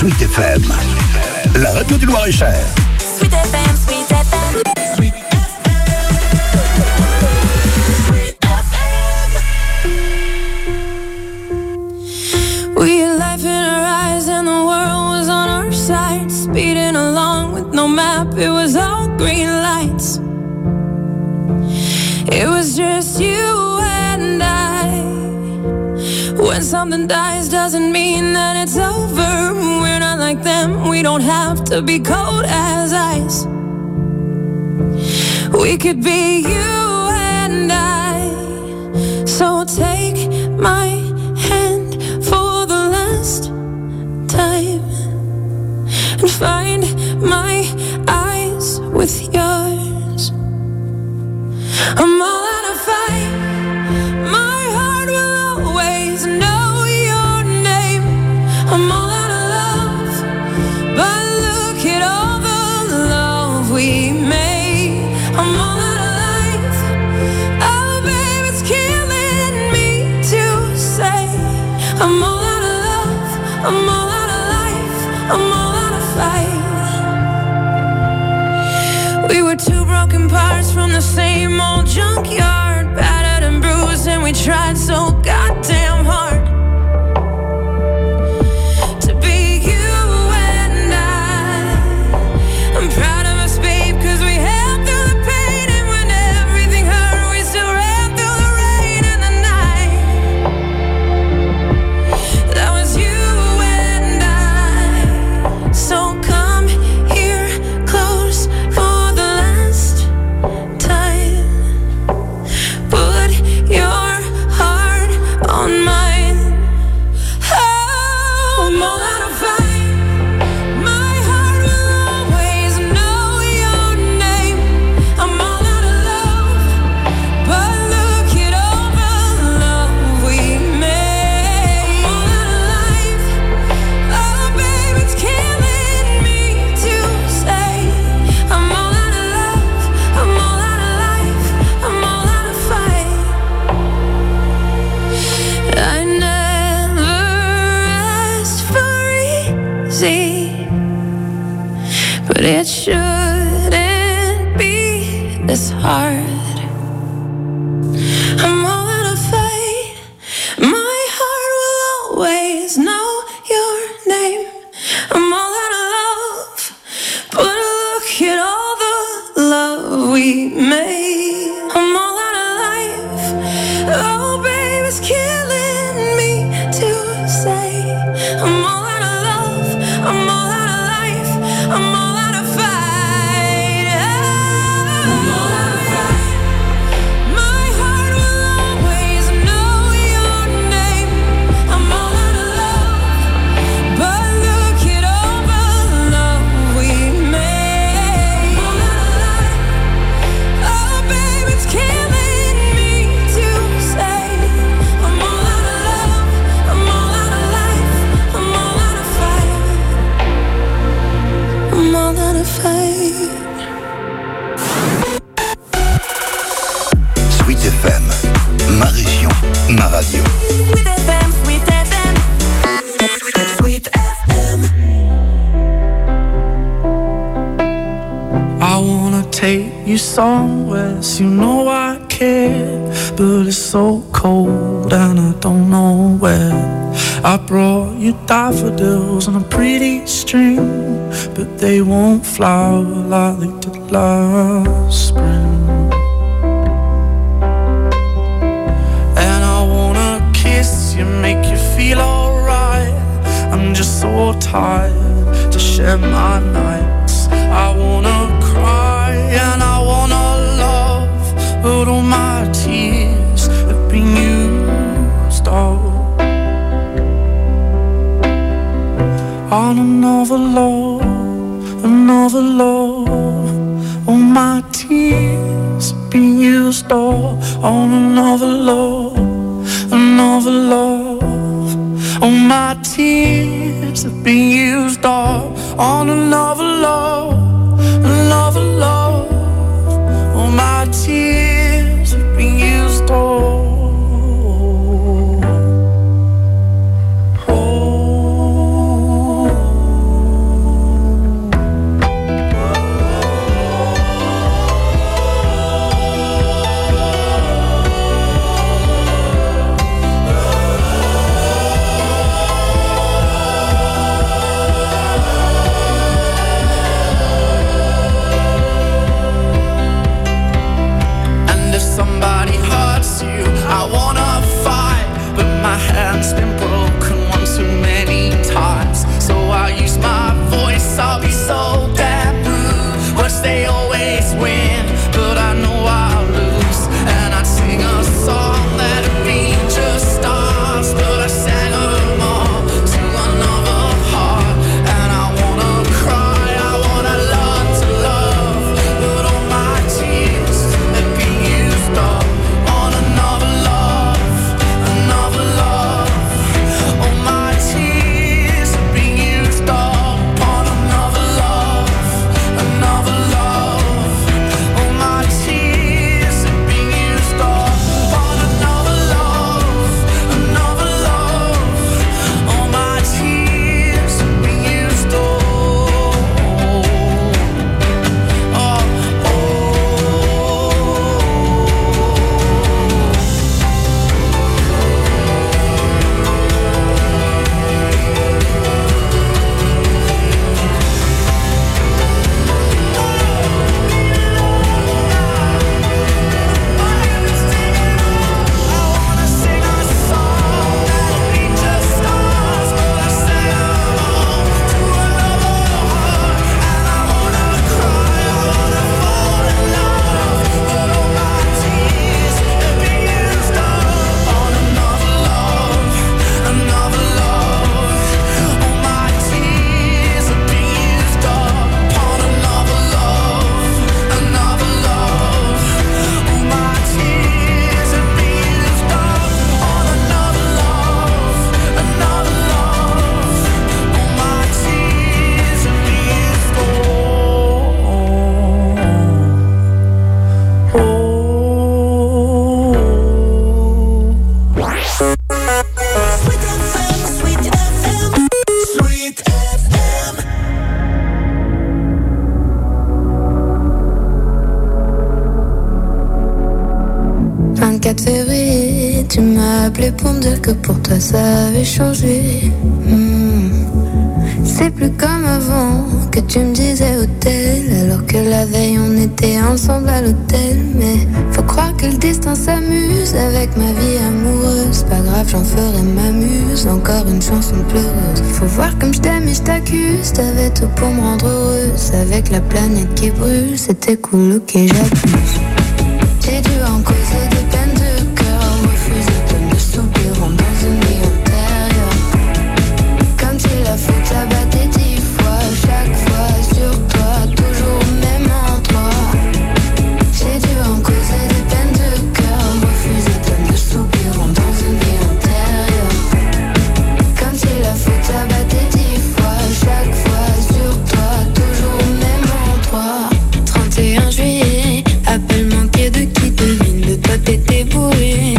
Sweet FM, la radio du Loir-et-Cher. Sweet FM, Sweet FM. Sweet FM. We had life in our eyes and the world was on our side. Speeding along with no map, it was all green lights. It was just you and I. When something dies doesn't mean that it's over. We're not like them, we don't have to be cold as ice. We could be you and I. So take my hand for the last time and find my eyes with yours. I'm all out of fight. My heart will always know your name. I'm all out of love, but look at all the love we made. I'm all out of life. Oh, babe, it's killing me to say. I'm all out of love. I'm all out of life. I'm all out of fight. We were two broken parts from the same old junkyard, battered and bruised, and we tried so goddamn hard to be you and I. I'm proud of us, babe, 'cause we held through the pain, and when everything hurt, we still ran through the rain and the night. That was you and I. So come here close for the last time. Put your heart on mine. Oh, I'm all out of fight. My heart will always know your name. I'm all out of love, but look at all the love we made. I'm all out of life. Oh, babe, it's killing me to say. I'm all out of love. I'm all out of life. I'm all out of fight. I never asked for easy, but it shouldn't be this hard. I'm all out of fight. My heart will always know your name. I'm all out of love, but look at all the love we made. I'm all out of life. Oh, babe, it's killing me to say. I'm all out of love. I'm all out of life. I'm all out of fight. I'm all out of fight. My heart will always know your name. I'm all out of love, but look at all the love we made. I'm all out of life. Oh, babe, it's killing me to say. I'm all out of love. I'm all out of life. I'm all out of fight. I'm all out of fight. Sweet FM, ma région, ma radio. Sweet FM, Sweet FM. Sweet FM. I wanna take you somewhere, so you know I care, but it's so cold and I don't know where. I brought you daffodils on a pretty string, but they won't flower like they did last spring. And I wanna kiss you, make you feel alright. I'm just so tired to share my nights. I wanna cry and I wanna love, but all my tears have been used up on another love, another love. All my tears have been used up on another love, another love. All my tears have been used up on another love, another love. All my tears have been used up. Oh, 24 février, tu m'as appelé pour me dire que pour toi ça avait changé. C'est plus comme avant que tu me disais hôtel, alors que la veille on était ensemble à l'hôtel. Mais faut croire que le destin s'amuse avec ma vie amoureuse. Pas grave, j'en ferai ma muse, encore une chanson pleureuse. Faut voir comme je t'aime et je t'accuse, t'avais tout pour me rendre heureuse. Avec la planète qui brûle, c'était cool, ok j'abuse. J'ai dû en causer des peines de cœur, refuser plein de soupirs dans une vie antérieure. Comme si la faute s'abattait 10 fois, chaque fois sur toi, toujours au même endroit. J'ai dû en causer des peines de cœur, refuser plein de soupirs dans une vie antérieure. Comme si la faute s'abattait 10 fois, chaque fois sur toi, toujours au même endroit. 31 juillet, appel manqué de qui devine, de toi t'étais bourré.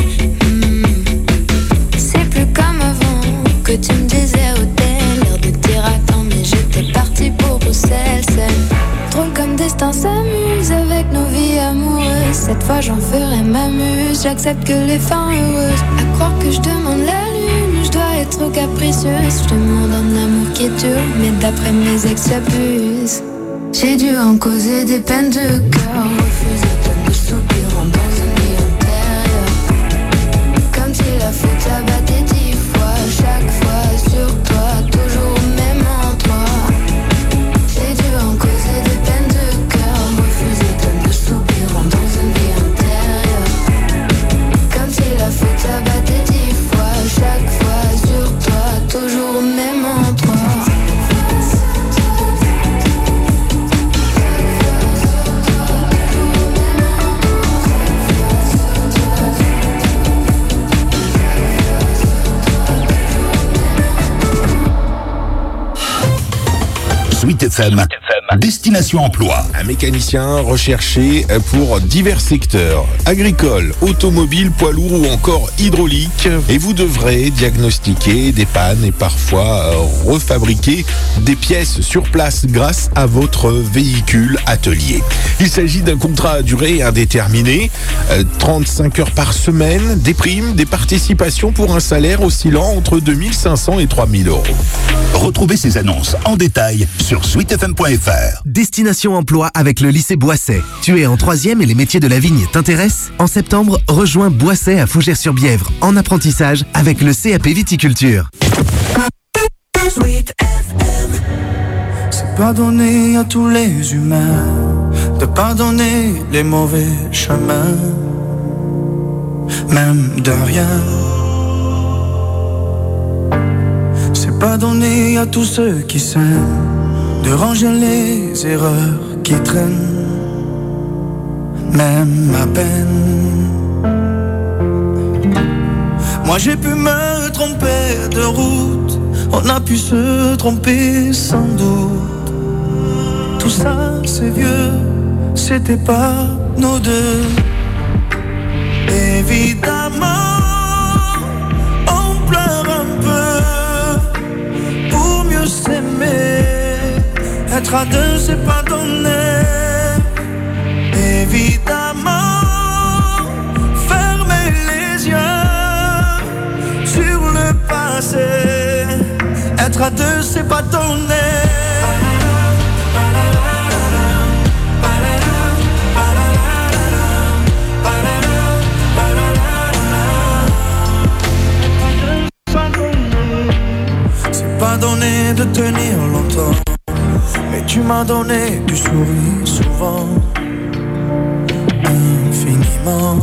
C'est plus comme avant que tu me disais hôtel, l'air de dire attends mais j'étais partie pour Bruxelles. C'est drôle comme destin s'amuse avec nos vies amoureuses. Cette fois j'en ferai ma muse, j'accepte que les fins heureuses. À croire que je demande la lune, je dois être trop capricieuse. Je demande un amour qui est dur, mais d'après mes ex j'abuse. J'ai dû en causer des peines de cœur, refuser plein de soupirs dans une vie antérieure. Comme si la faute s'abattait 10 fois, chaque fois sur toi, toujours au même endroit. J'ai dû en causer des peines de cœur, refuser plein de soupirs dans une vie antérieure. Comme si la faute s'abattait 10 fois, chaque fois sur toi, toujours au même endroit. Sweet FM, Destination Emploi. Un mécanicien recherché pour divers secteurs, agricole, automobile, poids lourd ou encore hydraulique. Et vous devrez diagnostiquer des pannes et parfois refabriquer des pièces sur place grâce à votre véhicule atelier. Il s'agit d'un contrat à durée indéterminée, 35 heures par semaine, des primes, des participations pour un salaire oscillant entre 2500 et 3000 euros. Retrouvez ces annonces en détail sur sweetfm.fr. Destination Emploi avec le lycée Boisset. Tu es en 3e et les métiers de la vigne t'intéressent ? En septembre, rejoins Boisset à Fougères-sur-Bièvre en apprentissage avec le CAP Viticulture. Sweet FM. C'est pardonner à tous les humains de pardonner les mauvais chemins, même de rien. C'est pardonner à tous ceux qui s'aiment de ranger les erreurs qui traînent, même à peine. Moi j'ai pu me tromper de route, on a pu se tromper sans doute. Tout ça c'est vieux, c'était pas nos deux. Évidemment, on pleure un peu pour mieux s'aimer. Être à deux, c'est pas donné. Évidemment, fermer les yeux sur le passé. Être à deux, c'est pas donné. C'est pas donné de tenir longtemps, mais tu m'as donné du sourire souvent, infiniment.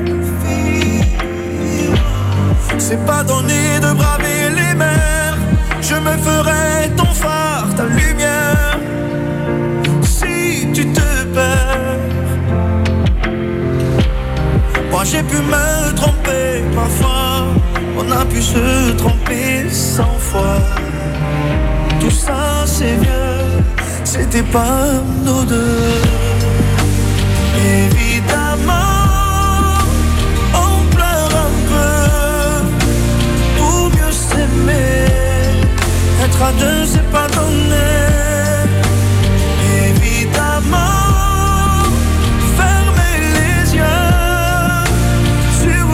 C'est pas donné de braver les mers, je me ferai ton phare, ta lumière, si tu te perds. Moi j'ai pu me tromper parfois, on a pu se tromper 100 fois. Tout ça c'est vieux, c'était pas nos deux. Évidemment, on pleure un peu pour mieux s'aimer. Être à deux, c'est pas donné. Évidemment, fermer les yeux sur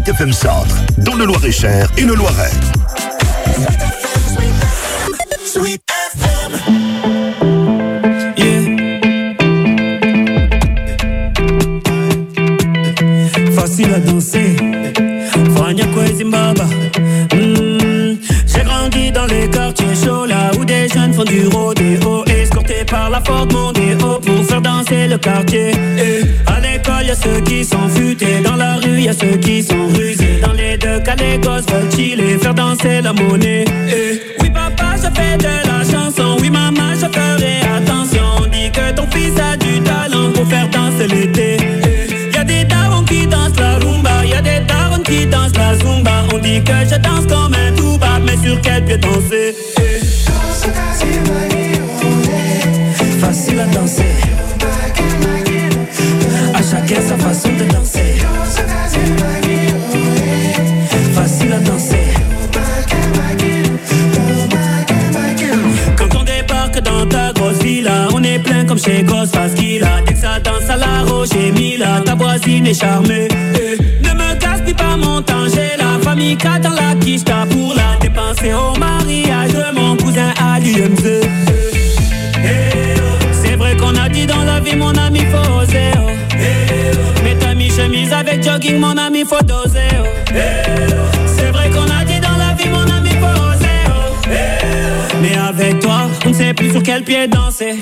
Sweet FM Centre, dans le Loir-et-Cher et le Loiret. Sweet FM. Facile à danser, Fania Zimbabwe. J'ai grandi dans les quartiers chauds, là où des jeunes font du rodéo, escortés par la Ford Mondeo pour faire danser le quartier. À l'école, y'a ceux qui sont futés, dans la rue, y'a ceux qui sont rusés. Dans les deux cas, les gosses veulent chiller, faire danser la monnaie. Oui, papa, je fais de la chanson. Oui, maman, je ferai attention. On dit que ton fils a du talent pour faire danser l'été. Y'a des darons qui dansent la rumba, y'a des darons qui dansent la zumba. On dit que je danse comme un touba, mais sur quel pied danser? Facile à danser, à chacun sa façon de danser. Facile à danser. Quand on débarque dans ta grosse villa, on est plein comme chez Ghostface Killah. Dès que ça danse à la Roger Mila, ta voisine est charmée. Ne me gaspille pas mon temps, j'ai la famille dans la quiche pour la dépenser au mariage de mon cousin à l'UMZ. C'est vrai qu'on a dit dans la vie, mon ami, faut oser. Mets ta mi-chemise avec jogging, mon ami, faut doser. C'est vrai qu'on a dit dans la vie, mon ami, faut oser. Mais avec toi, on ne sait plus sur quel pied danser.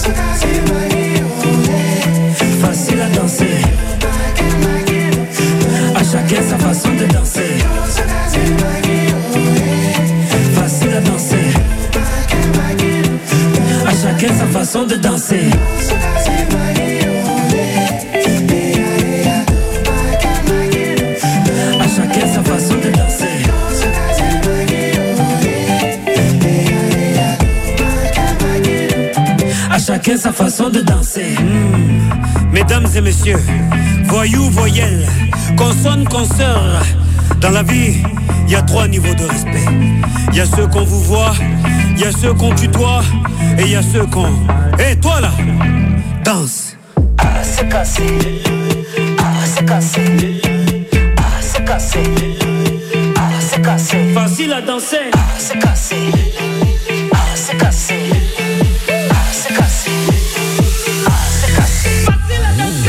Facile à danser, à chacun sa façon de danser. Facile à danser, à chacun sa façon de danser. À chacun sa façon de danser. À chacun sa façon de danser. Mesdames et messieurs, voyous, voyelles, consonnes, consoeurs. Dans la vie, il y a 3 niveaux de respect. Il y a ceux qu'on vous voit, il y a ceux qu'on tutoie, et il y a ceux qu'on... Hé, toi là, danse. Ah, c'est cassé. Ah, c'est cassé. Ah, c'est cassé. Ah, c'est cassé. Facile à danser. Ah, c'est cassé. Ah, c'est cassé. Ah, c'est cassé. Ah, c'est cassé. Facile à danser.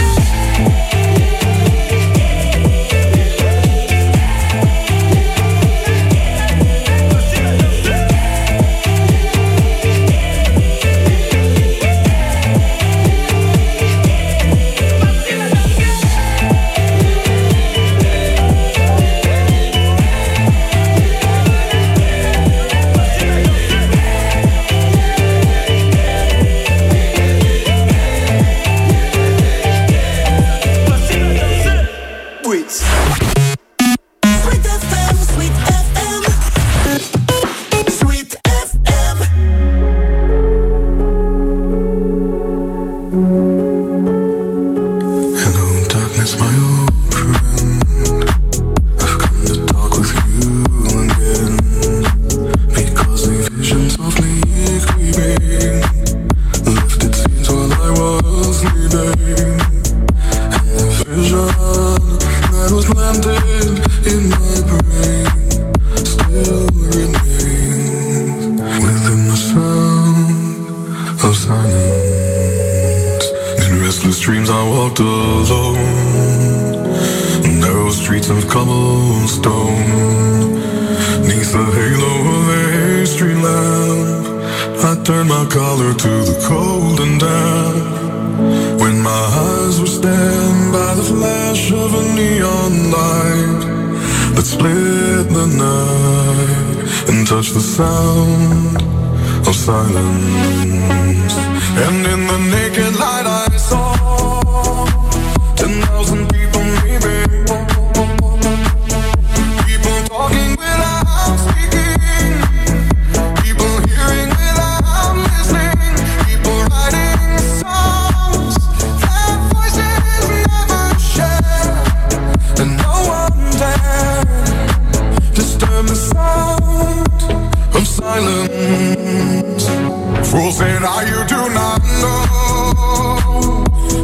Fools say now you do not know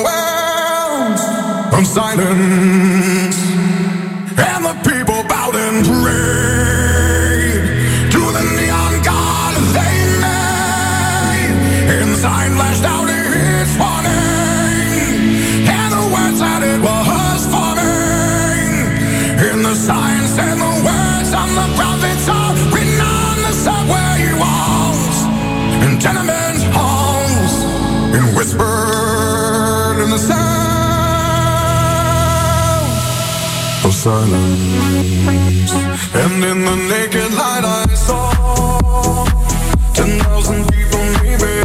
overwhelmed from silence, and the people bowed and prayed to the neon god they made. And the sign flashed out its warning, and the words that it was forming. And the sign said the words on the prophets are written on the subway walls and tenement halls, and whispered in the sound of silence. And in the naked light I saw 10,000 people maybe,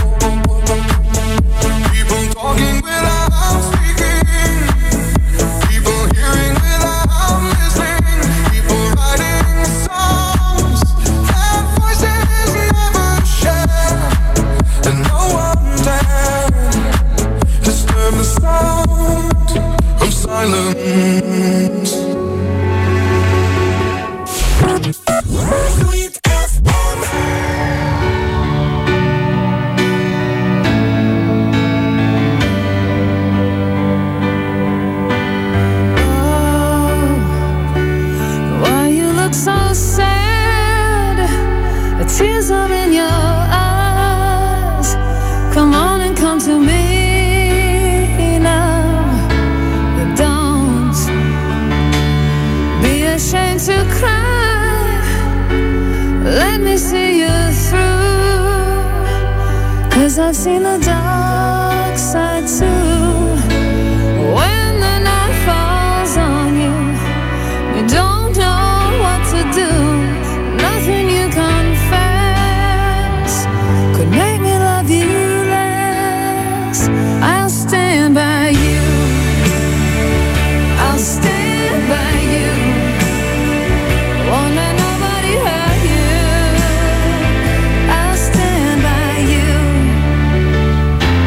people talking without speaking, people hearing without listening, people writing songs that voices never share, and no one dared disturb the sound of silence. Sweet FM. Why you look so sad? The tears are in your eyes. Come on and come to me now. But don't be ashamed to cry. Let me see you through, 'cause I've seen the dark side too. When the night falls on you, you don't know what to do. Nothing you confess could make me love you less. I'll stand by you, I'll stand by you. Won't let nobody hurt you. I'll stand by you.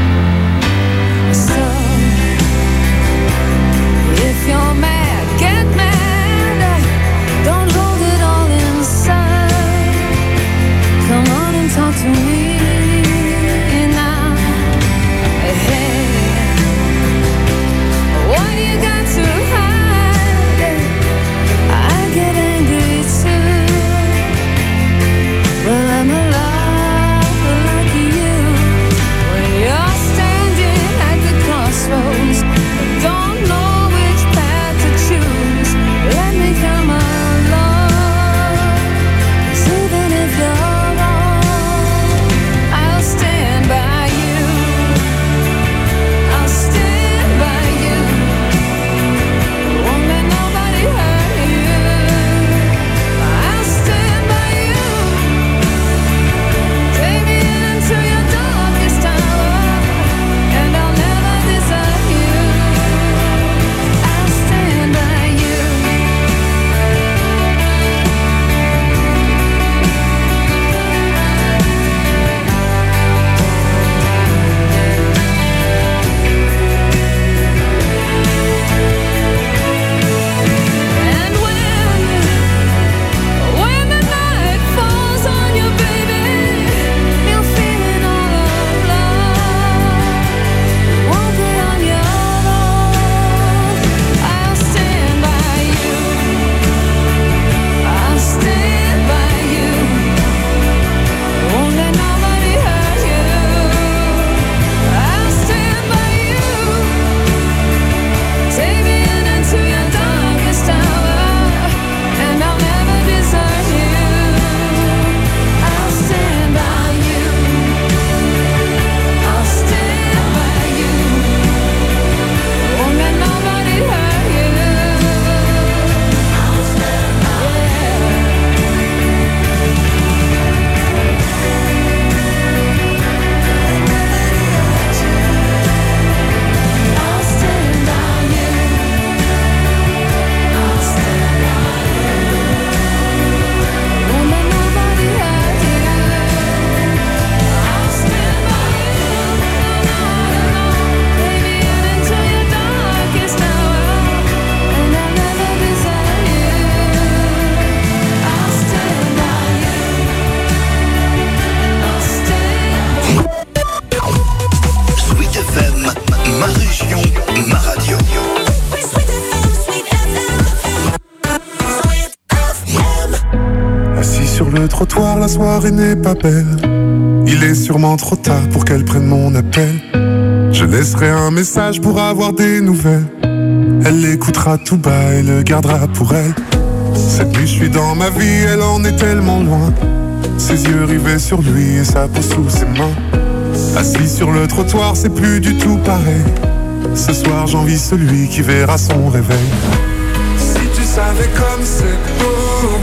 trottoir, la soirée n'est pas belle. Il est sûrement trop tard pour qu'elle prenne mon appel. Je laisserai un message pour avoir des nouvelles. Elle l'écoutera tout bas et le gardera pour elle. Cette nuit je suis dans ma vie, elle en est tellement loin. Ses yeux rivés sur lui et sa peau sous ses mains. Assis sur le trottoir, c'est plus du tout pareil. Ce soir j'envie celui qui verra son réveil. Si tu savais comme c'est beau,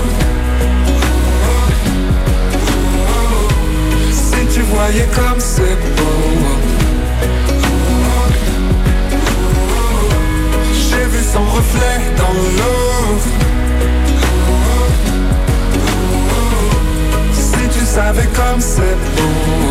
si tu voyais comme c'est beau. J'ai vu son reflet dans l'eau. Si tu savais comme c'est beau.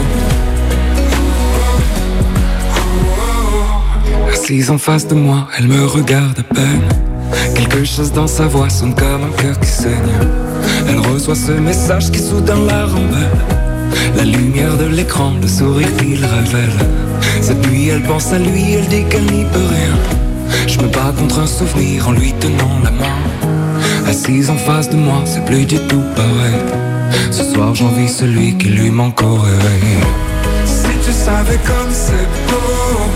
Assise en face de moi, elle me regarde à peine. Quelque chose dans sa voix sonne comme un cœur qui saigne. Elle reçoit ce message qui soudain la rembelle. La lumière de l'écran, le sourire qu'il révèle. Cette nuit elle pense à lui, elle dit qu'elle n'y peut rien. Je me bats contre un souvenir en lui tenant la main. Assise en face de moi, c'est plus du tout pareil. Ce soir j'envie celui qui lui manque au réveil. Si tu savais comme c'est beau.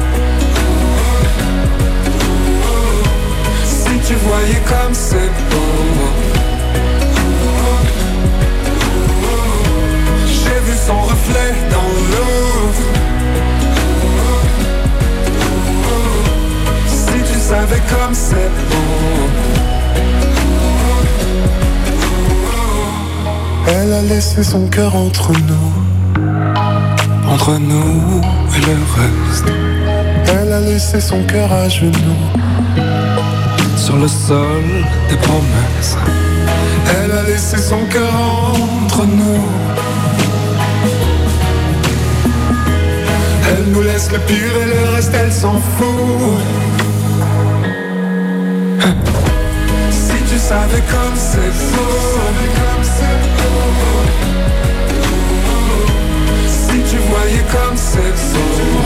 Si tu voyais comme c'est beau. J'ai vu son reflet dans l'eau. Si tu savais comme c'est beau. Elle a laissé son cœur entre nous. Entre nous et le reste. Elle a laissé son cœur à genoux. Sur le sol des promesses. Elle a laissé son cœur entre nous. Elle nous laisse le pire et le reste elle s'en fout. Si tu savais comme c'est beau. Si tu voyais comme c'est beau.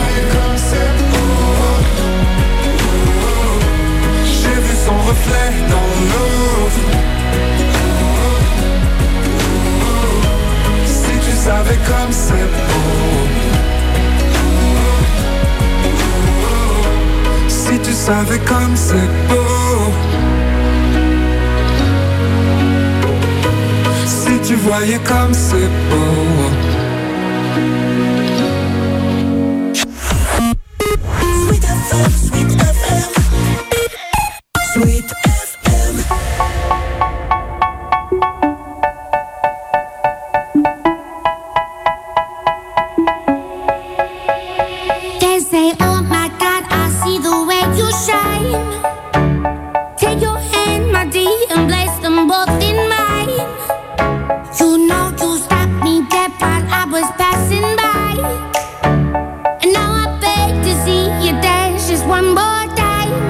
J'ai vu son reflet dans l'eau. Si tu savais comme c'est beau. Si tu savais comme c'est beau. Si tu voyais comme c'est beau. Sweet FM, Sweet FM, Sweet FM. They say, oh my God, I see the way you shine. Take your hand, my dear, and place them both in mine. You know you stopped me dead while I was passing by. And now I beg to see you dance just one more time.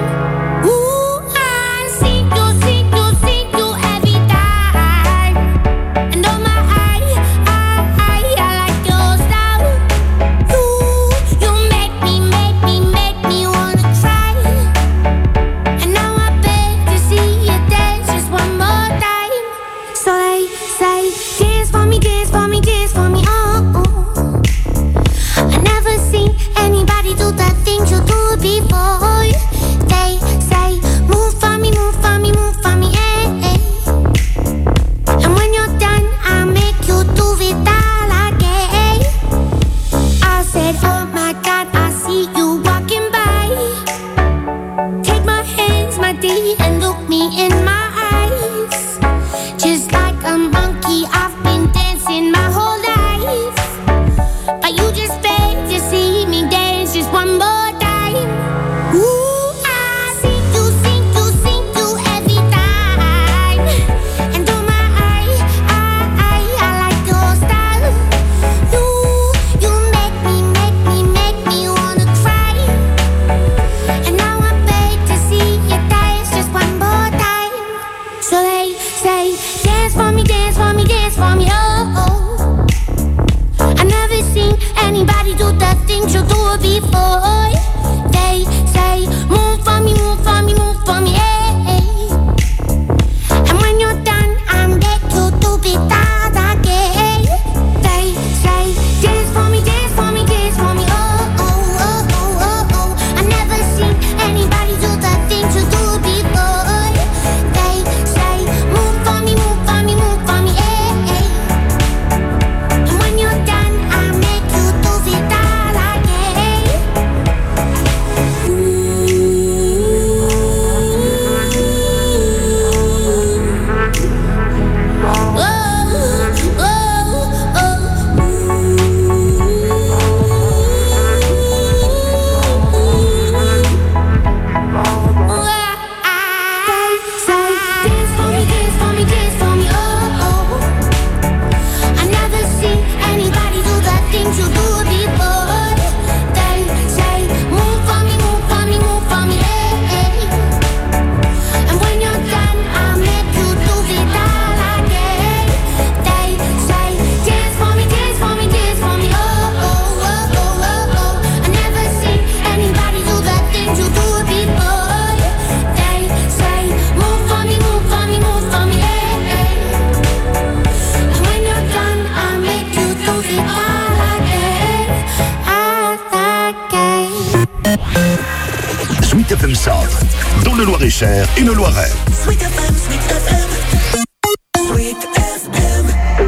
FM Centre, dans le Loir-et-Cher et le Loiret. Sweet FM, Sweet FM. Sweet FM.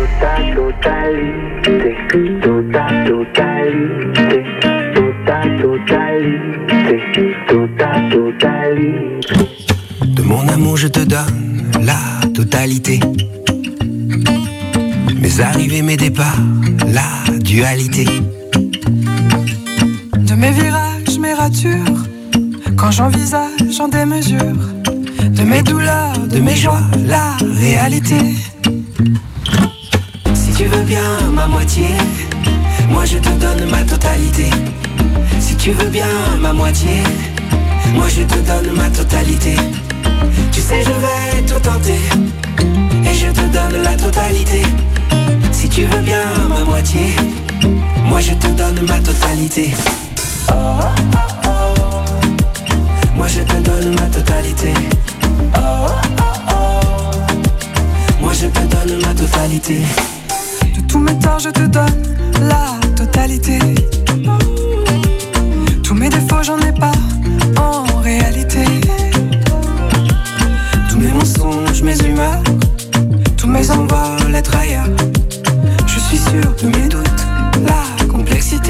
Totalité. De mon amour, je te donne la totalité. Mes arrivées, mes départs, la dualité. De mes virages, mes ratures, quand j'envisage en démesure, de mes douleurs, de mes joies, la réalité. Si tu veux bien ma moitié, moi je te donne ma totalité. Si tu veux bien ma moitié, moi je te donne ma totalité. Tu sais je vais tout tenter, et je te donne la totalité. Si tu veux bien ma moitié, moi je te donne ma totalité. Oh, oh, oh. Moi je te donne ma totalité. Oh, oh, oh. Moi je te donne ma totalité. De tous mes torts je te donne la totalité. Tous mes défauts j'en ai pas en réalité. Tous mes mensonges, mes humeurs, tous mes envols, les trahilleurs. Je suis sûr de mes doutes, la complexité.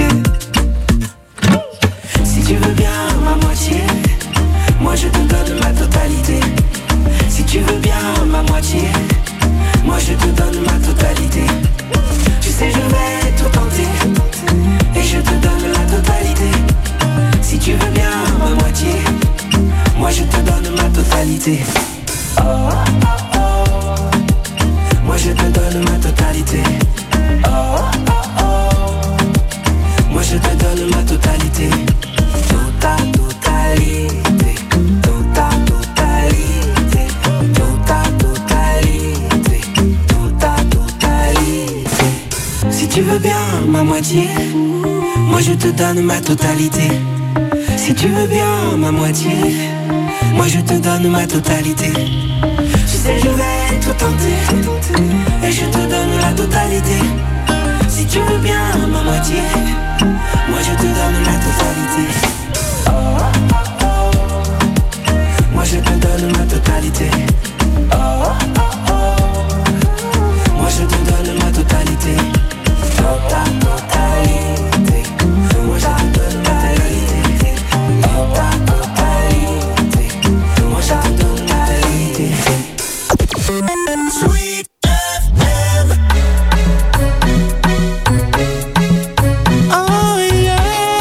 Si tu veux bien ma moitié, moi je te donne ma totalité. Si tu veux bien ma moitié, moi je te donne ma totalité. Tu sais je vais tout tenter, et je te donne la totalité. Si tu veux bien ma moitié, moi je te donne ma totalité. Oh, oh, oh. Moi je te donne ma totalité. Oh, oh, oh. Moi je te donne ma totalité. Tota totalité. Tota totalité. Tota totalité. Tota totalité. Si tu veux bien ma moitié, moi je te donne ma totalité. Si tu veux bien ma moitié, moi je te donne ma totalité. Tu sais je vais tout tenter, et je te donne la totalité. Si tu veux bien ma moitié, moi je te donne la totalité. Oh, oh, oh. Moi je te donne ma totalité. Oh, oh, oh. Moi je te donne ma totalité. Tota totalité. Moi je te donne ma totalité. Tota totalité. Moi je te donne ma totalité. Sweet FM. Oh yeah.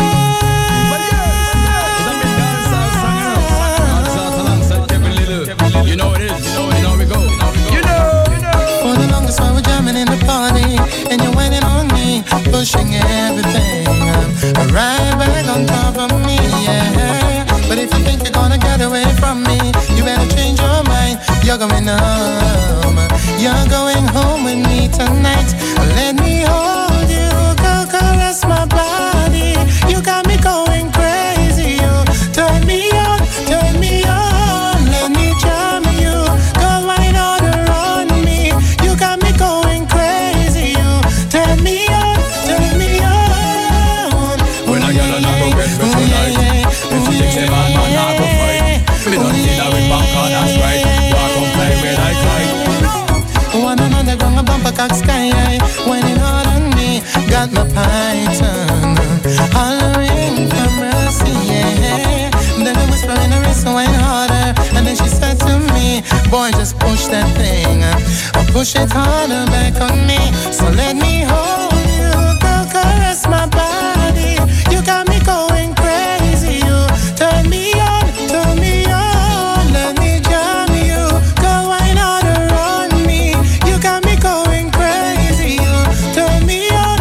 You know it is. You know we go. You know. For the longest while we're jamming in the party, and you're whining on me, pushing everything. Right back on top of me, yeah. But if you think you're gonna get away from me, you better change your mind. You're going home. You're going home with me tonight. Let me hold you, go caress my body. You got me going crazy. You turn me on, turn me on. Let me charm you, go wine all around me. You got me going crazy. You turn me on, turn me on. When I get on, I go get me tonight. If she thinks a man, I go fight. Me don't need her with back on, that's right. Walk on play with I fight. One another gonna bump a cock sky high, whining hard on me, got my python hollering for mercy, yeah. Then I whisper in her wrist, wine harder, and then she said to me, boy, just push that thing, push it harder back on me. So let me hold you, go caress my body. You got me going crazy. You turn me on, turn me on. Let me jam you, go wine all around me. You got me going crazy. You turn me on,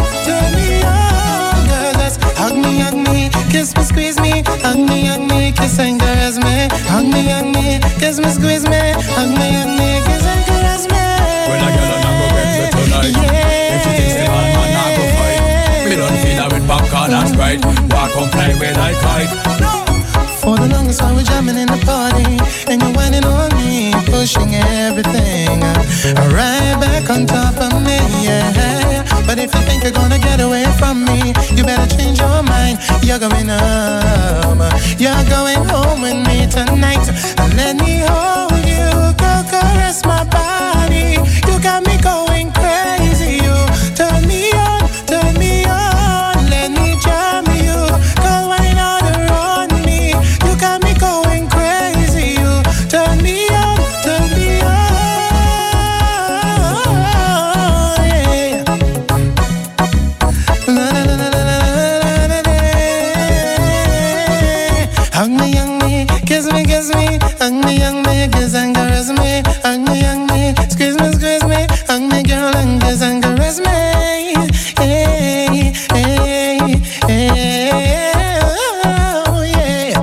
girl. Just hug me, kiss me, squeeze me, hug me, kiss and caress me. Hug me, kiss me, squeeze me, hug me, kiss and caress me. When I get on, I go get me tonight. If she thinks a man, I go fight. Me don't feel her with back on, that's right. Walk on play with I fight. For the longest while we're jamming in the party, and you're whining on me, pushing everything right back on top of me, yeah. But if you think you're gonna get away from me, you better change your mind. You're going home. You're going home with me tonight. Let me hold you, girl, caress my body. You got me going crazy. You turn me on, turn me on. Let me jam you, girl, wine all around me. You got me going crazy. You turn me on, turn me on. Yeah. La, la, la, la, la, la, la, la. Hug me, kiss me, hug me, kiss and caress me, hug me, squeeze me, hug me, girl, and kiss and caress me. Hey, hey, hey, oh, yeah.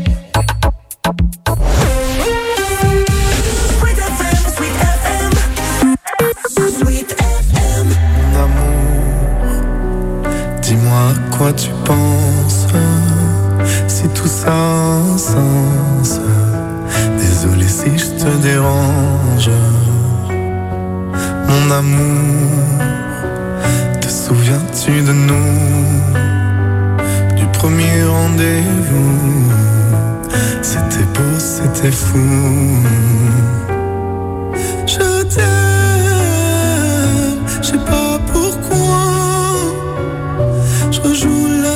Sweet FM, Sweet FM, Sweet FM. Mon amour, dis-moi à quoi tu penses. Si tout ça a un sens. Désolé si je te dérange. Mon amour, te souviens-tu de nous? Du premier rendez-vous. C'était beau, c'était fou. Je t'aime, je sais pas pourquoi. Je rejoue la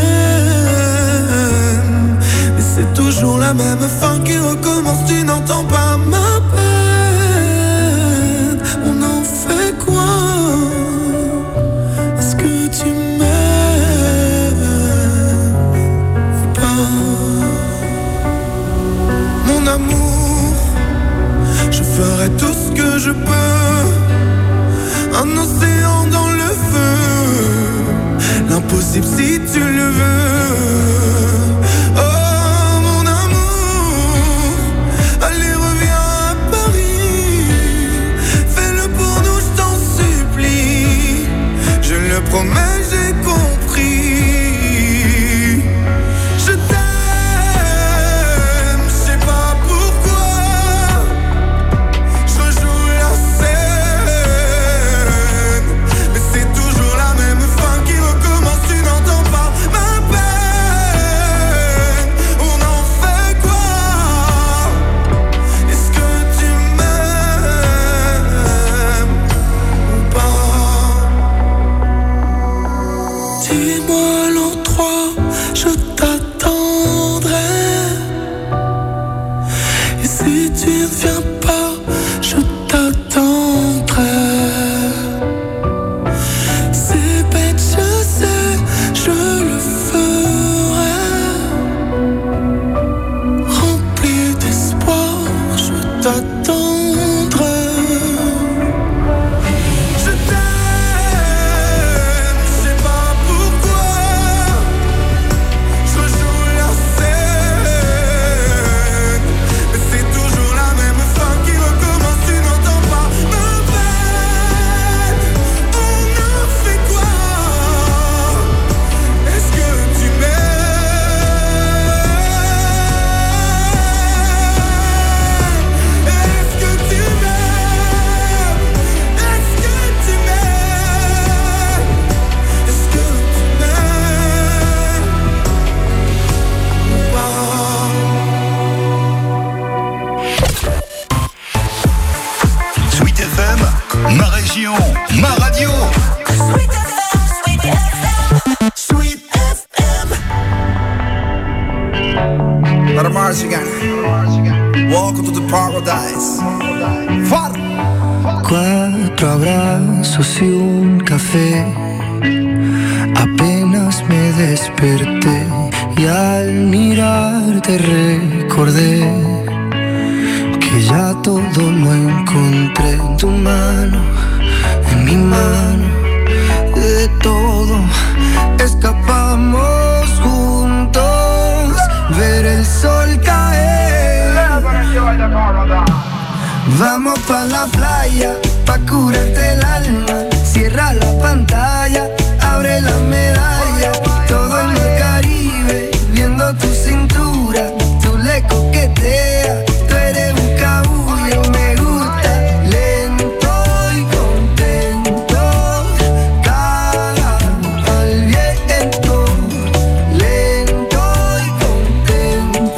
scène, mais c'est toujours la même fin qui recommence. Tu n'entends pas ma peine. On en fait quoi? Est-ce que tu m'aimes ou pas? Mon amour, je ferai tout ce que je peux. Un océan dans le feu, l'impossible si tu le veux. Oh mon amour, allez reviens à Paris. Fais-le pour nous, je t'en supplie. Je le promets, j'ai compris. Je t'aime, je sais pas pourquoi. Je rejoue la scène, mais c'est toujours la même fin qui recommence. Tu n'entends pas ma peine. On en fait quoi? Est-ce que tu m'aimes ou pas? Dis-moi l'endroit, je t'attendrai. Et si tu ne viens pas, je t'attendrai. C'est bête, je sais, je le ferai. Rempli d'espoir, je t'attendrai. Je t'aime, je sais pas pourquoi. Je rejoue la scène, mais c'est toujours la même fin qui recommence. Tu n'entends pas ma peine. On en fait quoi? Est-ce que tu m'aimes? Est-ce que tu m'aimes? Est-ce que tu m'aimes? Est-ce que tu m'aimes ou pas? Sweet FM, ma région, ma radio. Sweet FM, Sweet FM, Sweet FM. Para Marzigan, welcome to the paradise. Far. 4 abrazos y un café. Apenas me desperté y al mirarte recordé que ya todo lo encontré en tu mano, en mi mano. De todo escapamos juntos, ver el sol caer. Vamos pa' la playa, pa' curarte el alma. Cierra la pantalla, abre la medalla. Todo en el Caribe, viendo tu cintura. Tú le coqueteas, tú eres un cabullo. Me gusta lento y contento. Cara al viento, lento y contento.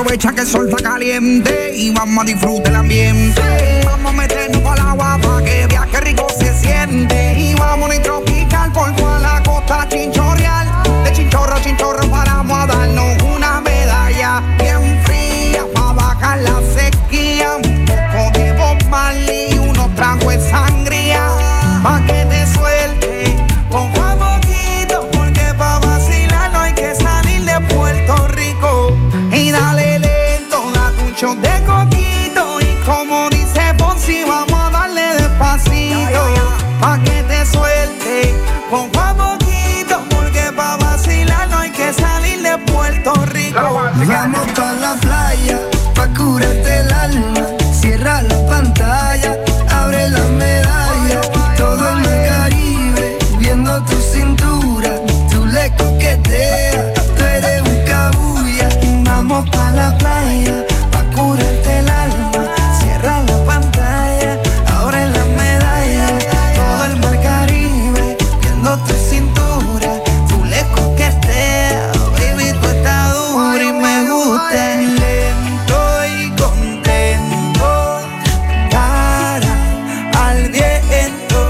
Aprovecha que el sol está caliente y vamos a disfrutar el ambiente. Vamos a meternos al agua para que veas qué rico se siente. Y vamos a tropical por toda la costa chinchorreal. De chinchorro a chinchorro paramos a darnos una medalla bien fría para bajar la sequía. Un poco de Bob Marley y unos tragos de sangría pa' que te suelte poco a poquito, porque pa' vacilar no hay que salir de Puerto Rico. Y dale lento, date un shot de coquito y como dice Fonsi vamos a darle despacito pa' que te suelte poco a poquito, porque pa' vacilar no hay que salir de Puerto Rico. Vamos pa' la playa, pa' curarte el alma. Cierra la pantalla, abre la medalla. Todo el Caribe, viendo tu cintura. Tú le coqueteas, tú eres un cabuya. Vamos pa' la playa, pa' curarte el alma. Cierra la pantalla, abre la medalla. Todo el mar Caribe, viendo tu cintura. Tú le coqueteas, baby, tú estás dura y me gusta. Lento y contento, cara al viento.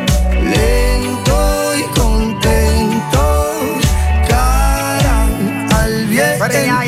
Lento y contento, cara al viento.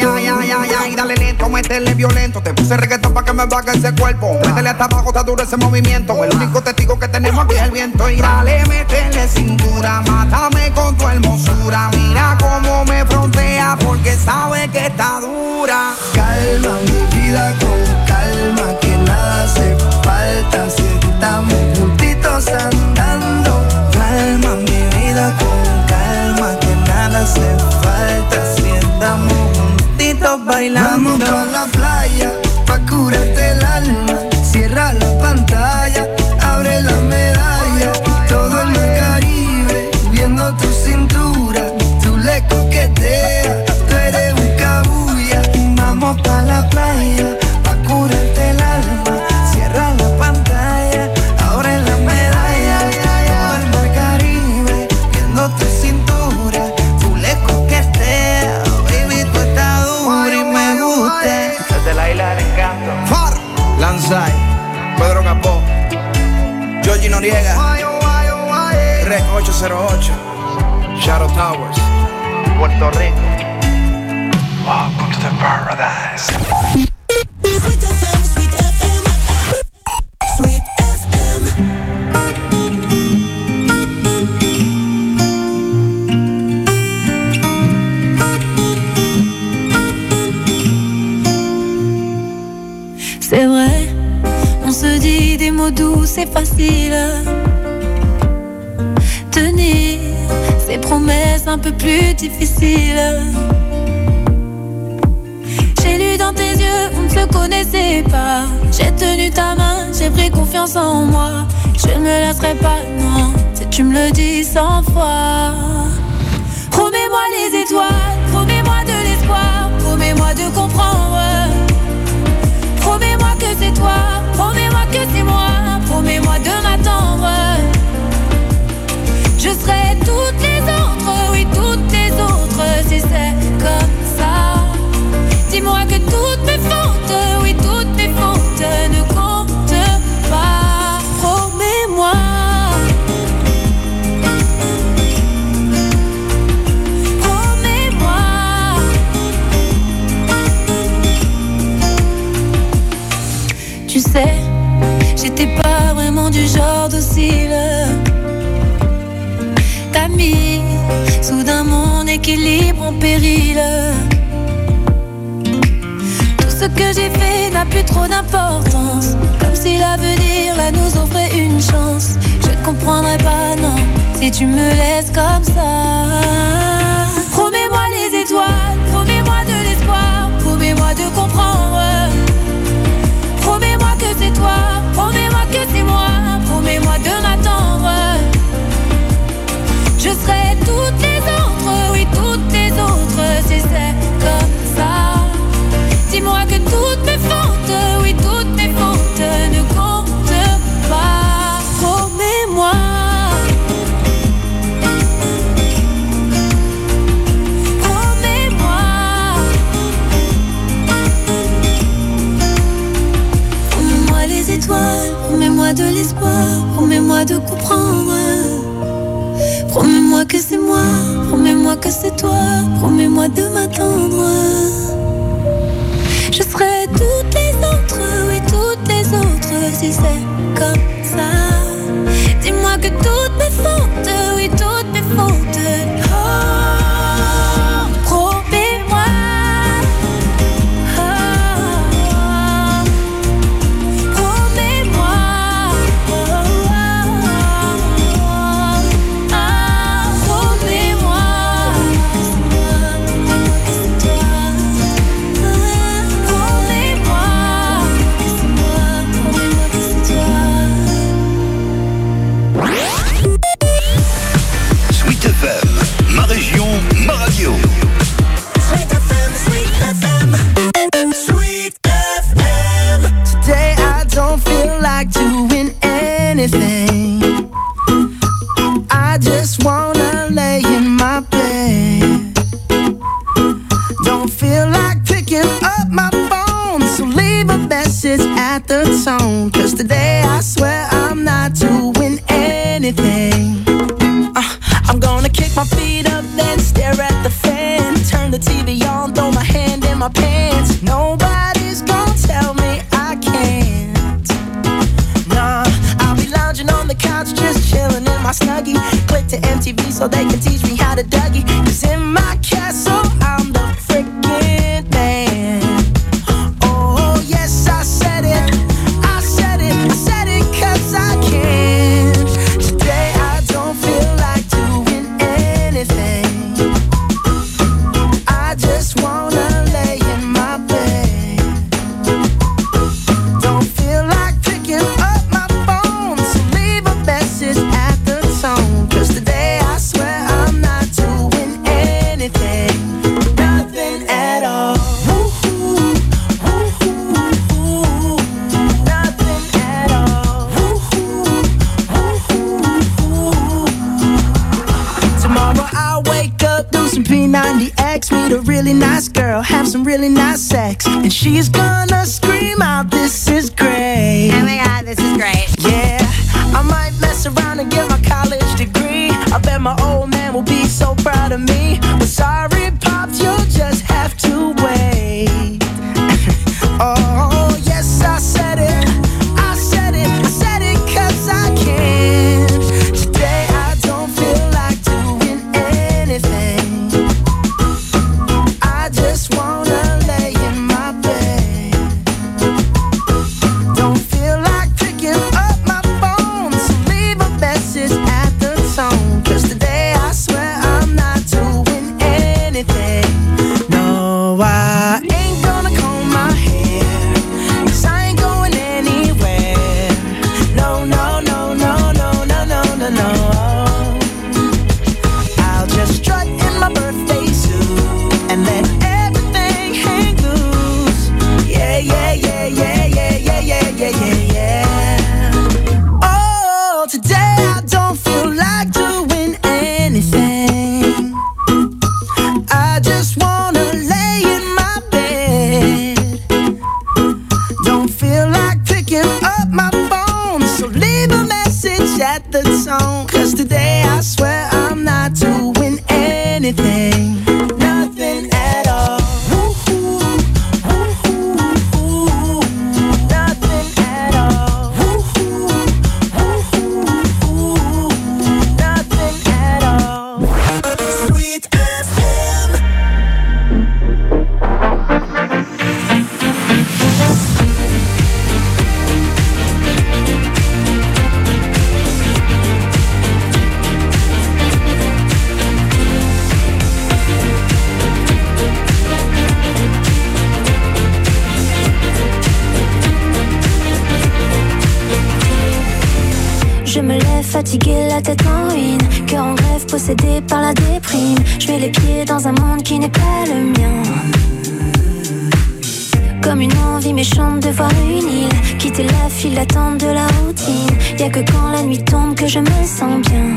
Y dale lento, métele violento. Te puse reggaetón pa' que me baje ese cuerpo. Métele hasta abajo, está duro ese movimiento. El único testigo que tenemos aquí es el viento. Y dale, métele cintura, mátame con tu hermosura. Mira cómo me frontea porque sabe que está dura. Calma mi vida con calma, que nada hace falta si estamos juntitos andando. Calma mi vida con calma, que nada hace falta si estamos juntitos bailando. Vamos pa' la playa, pa' curarte el alma. Cierra la pantalla, abre la medalla. Todo el Caribe, viendo tu cintura. Tú le coqueteas, tú eres un cabuya. Vamos pa' la playa, pa' curarte el alma. Cierra la pantalla, abre la medalla. Todo el mar Caribe, viendo tu cintura. Tú le coqueteas, baby, tú estás dura y me gusta. Desde la isla del encanto, Far, Lanzai, Pedro Capó, Georgie Noriega, Rec 808, Shadow Towers, Puerto Rico. Welcome to the paradise. Sweet FM, Sweet FM, Sweet FM. C'est vrai, on se dit des mots doux, c'est facile. Tenir ces promesses un peu plus difficiles. J'ai lu dans tes yeux, on ne se connaissait pas. J'ai tenu ta main, j'ai pris confiance en moi. Je ne me laisserai pas, non, si tu me le dis 100 fois. Promets-moi les étoiles, promets-moi de l'espoir, promets-moi de comprendre. Promets-moi que c'est toi, promets-moi que c'est moi, promets-moi de m'attendre. Je serai toutes les autres, oui toutes les autres, si c'est comme ça. Dis-moi que toutes mes fautes, oui toutes mes fautes ne comptent pas. Promets-moi. Promets-moi. Tu sais, j'étais pas vraiment du genre docile. T'as mis soudain mon équilibre en péril. Tout ce que j'ai fait n'a plus trop d'importance. Comme si l'avenir là nous offrait une chance. Je ne comprendrai pas, non, si tu me laisses comme ça. Promets-moi les étoiles, promets-moi de l'espoir, promets-moi de comprendre. Promets-moi que c'est toi, promets-moi que c'est moi, promets-moi de m'attendre. Je serai toutes les autres, oui toutes les autres, si c'est comme ça. Dis-moi que toutes mes fautes, oui toutes mes fautes ne comptent pas. Promets-moi. que c'est toi, promets-moi de m'attendre. Je serai toutes les autres, oui toutes les autres, si c'est comme ça. Dis-moi que toutes mes fautes, oui toutes mes fautes. Oh, promets-moi. Oh, promets-moi. Sweet FM, ma région, ma radio. Sweet FM, Sweet FM, Sweet FM. Today I don't feel like doing anything. I just wanna lay in my bed. Don't feel like picking up my phone, so leave a message at the tone. 'Cause today I swear I'm not doing anything. I'm gonna kick my feet up, then stare at the fan. Turn the TV on, throw my hand in my pants. Nobody's gonna tell me I can't. Nah, I'll be lounging on the couch, just chilling in my Snuggie. Click to MTV so they can teach me how to Dougie. 'Cause in my castle, I'm the freaking man. Oh, yes, I said it. I said it. I said it 'cause I can. Today I don't feel like doing anything. I just wanna lay in my bed. Don't feel like picking up my phone, so leave a message at the tone. 'Cause today I swear I'm not doing anything. Nothing at all. Woo-hoo, woo-hoo, woo-hoo. Nothing at all. Woo-hoo, woo-hoo, woo-hoo. Tomorrow I'll wake up, do some P90X, meet a really nice girl, have some really nice sex, and she's gonna scream out, "This is great." Oh my God, this is great. Yeah, I might mess around and get my college degree. I bet my old man will be so proud of me. But sorry, Pops, you'll just have to wait. Oh, yes, I said it. I said it. I said it 'cause I can. Today I don't feel like doing anything. I just wanna lay in my bed. Don't feel like picking up my phone, so leave a message at the tone. 'Cause today I swear I'm not doing anything. No, I ain't gonna comb my hair, 'cause I ain't going anywhere. No, no, no, no, no, no, no, no, no. I'll just strut in my birthday suit and let everything hang loose. Yeah, yeah, yeah, yeah, yeah, yeah, yeah, yeah, yeah, yeah. Oh, today I don't feel like doing anything. I just wanna lay in my bed. Don't feel like picking up my phone, so leave a message at the tone. 'Cause today I swear I'm not doing anything. Nothing at all. Woo-hoo, woo-hoo, woo-hoo. Nothing at all. Woo-hoo, woo-hoo, woo-hoo. Nothing at all. Sweet FM. Je me lève fatiguée, la tête en ruine, cœur en grève, possédé par la déprime. Je mets les pieds dans un monde qui n'est pas le mien. Comme une envie méchante de voir une île, quitter la file d'attente de la routine. Y'a que quand la nuit tombe que je me sens bien.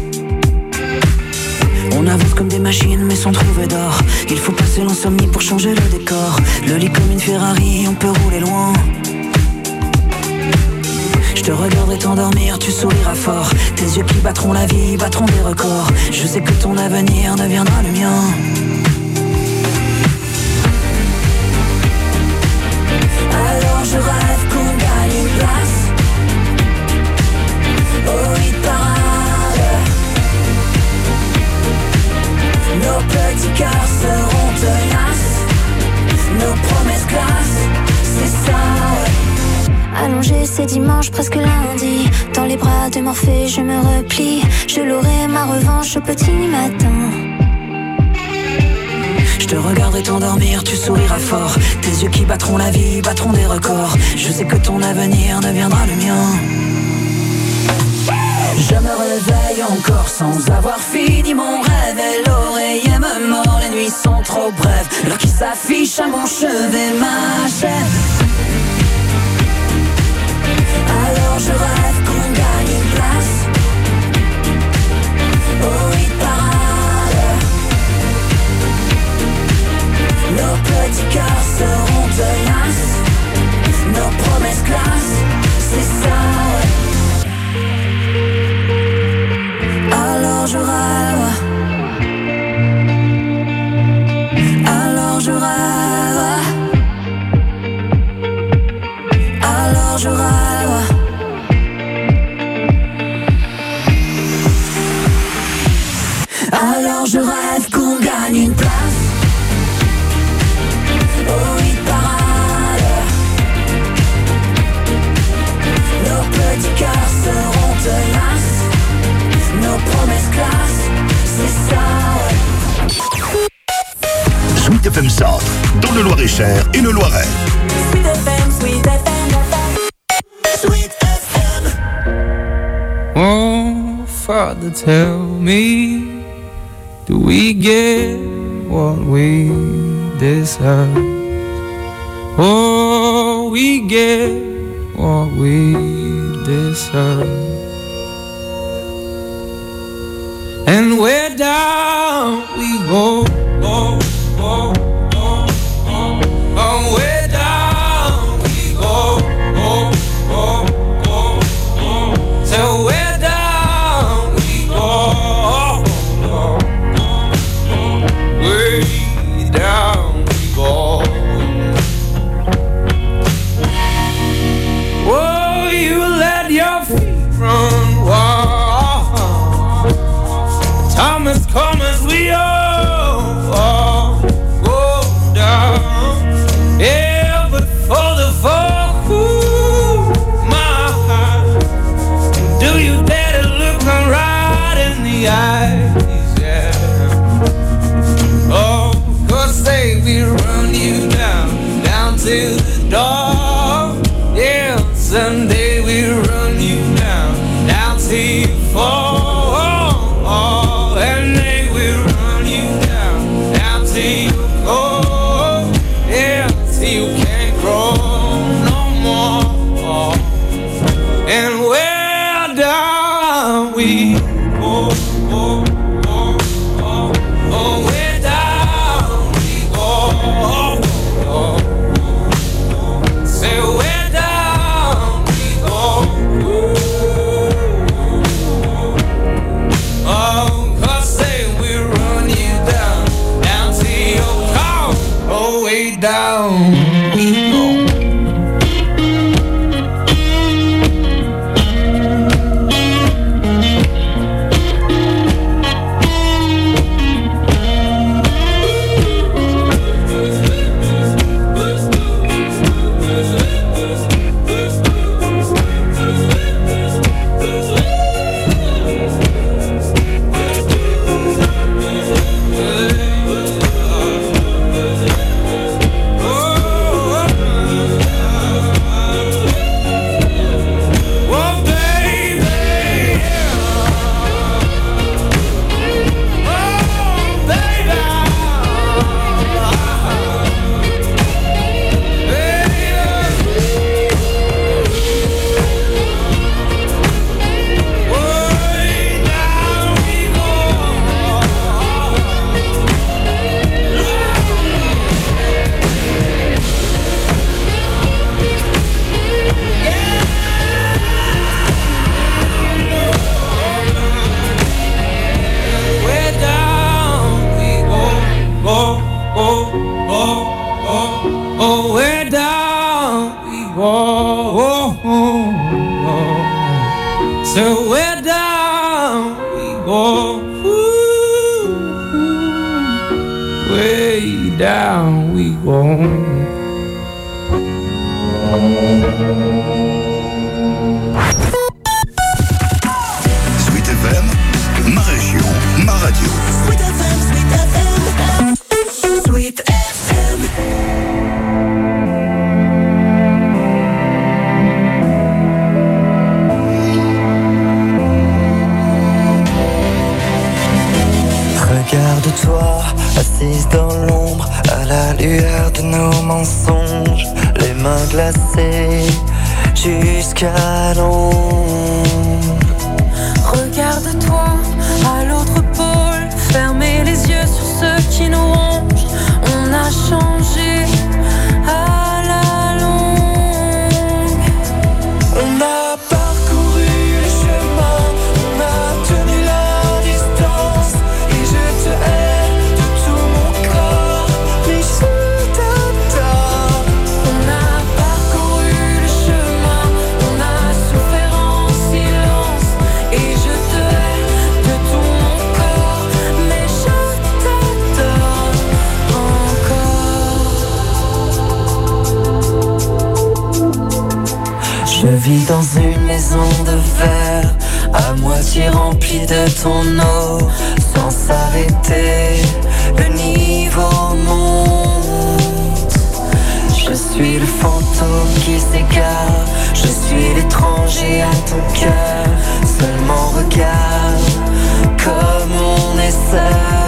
On avance comme des machines mais sans trouver d'or. Il faut passer l'insomnie pour changer le décor. Le lit comme une Ferrari, on peut rouler loin. Je te regarderai t'endormir, tu souriras fort. Tes yeux qui battront la vie, battront des records. Je sais que ton avenir deviendra le mien. Alors je rêve qu'on gagne une place au hit parade. Nos petits cœurs seront tenaces, nos promesses classe, c'est ça. Allongé, c'est dimanche, presque lundi. Dans les bras de Morphée, je me replie. Je l'aurai ma revanche au petit matin. Je te regarderai t'endormir, tu souriras fort. Tes yeux qui battront la vie, battront des records. Je sais que ton avenir deviendra le mien. Je me réveille encore sans avoir fini mon rêve. Et l'oreiller me mord, les nuits sont trop brèves. L'heure qui s'affiche à mon chevet m'achève. Alors je rêve qu'on gagne une place au hit parade. Nos petits cœurs seront tenaces, nos promesses classe, c'est ça. Alors je rêve, alors je rêve, alors je rêve. Alors je rêve qu'on gagne une place au hit parade. Nos petits cœurs seront tenaces, nos promesses classe, c'est ça. Sweet FM Centre, dans le Loir-et-Cher et le Loiret. Sweet FM, Sweet FM, Sweet FM. Oh, Father, tell me, do we get what we deserve? Oh, we get what we deserve. And where down we go, oh, oh, oh, oh, oh, where down we go, oh, oh, oh, oh, so where down we go, oh, oh, oh, way down we go. Oh, you let your feet run wild. Time has come as we all go down. Yeah, but for the fall, ooh, my heart, do you dare to look me right in the eyes? Yeah. Oh, 'cause they will run you down, down to the door. Yeah, someday we'll run you down, down till you fall. And they will run you down, down till you go. Yeah, till you can't grow no more. And where down we go, oh, oh, oh, oh, where down we go, oh, oh, oh. Say where down we go, ooh, oh. Down we go. Oh way down we go. Sweet FM, ma région, ma radio. Sweet FM, Sweet FM, Sweet FM. Regarde-toi, assise dans l'ombre, à la lueur de nos mensonges, les mains glacées jusqu'à l'ombre. Regarde-toi à l'autre pôle, fermez les yeux sur ceux qui nous rongent. On a changé à la longue. On a parcouru le chemin, on a tenu la distance, et je te hais de tout mon corps, mais je t'adore. On a parcouru le chemin, on a souffert en silence, et je te hais de tout mon corps, mais je t'adore encore. Je vis dans une maison de verre, à moitié remplie de ton eau, sans s'arrêter, le niveau monte. Je suis le fantôme qui s'égare, je suis l'étranger à ton cœur. Seulement regarde comme on est seul.